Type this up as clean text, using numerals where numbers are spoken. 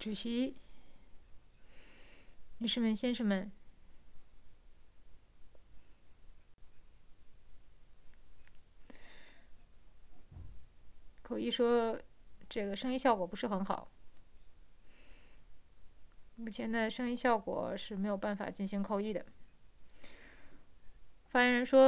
主席、女士们、先生们，口译说这个声音效果不是很好，目前的声音效果是没有办法进行口译的。发言人说。